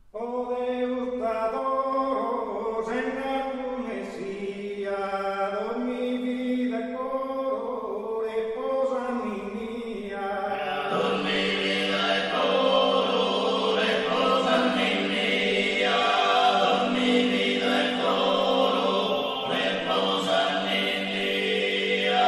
O Deus t'adoro, senza tu Messia, dormi vida e coro, riposa mia. Dormi vida e coro, riposa mia. Dormi vida e coro, riposa mia.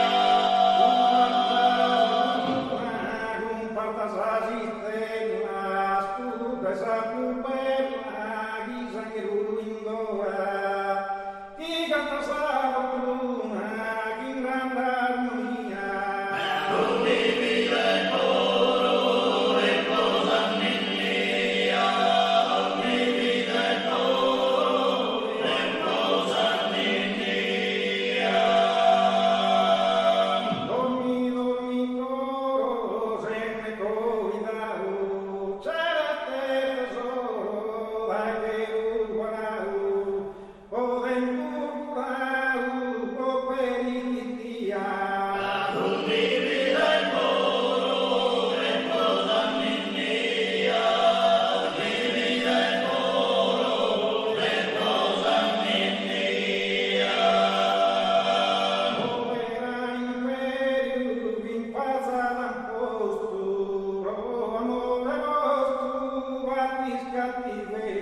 Un partasas stellas, tu pesa più bella, chi sangue indoa, chi canta sa luna, chi in grande armonia. Dormi vida e coro, riposa mia. Dormi vida e coro, riposa mia. Dormi, dormi coro, se ne cuidado, celeste tesoro, dai che guardau, poden curau, poperitia. Dormi vida e coro, riposa mia. Dormi vida e coro, riposa mia. Povera imperium in pazza l'amposto, amore nostro, batis cattiveria.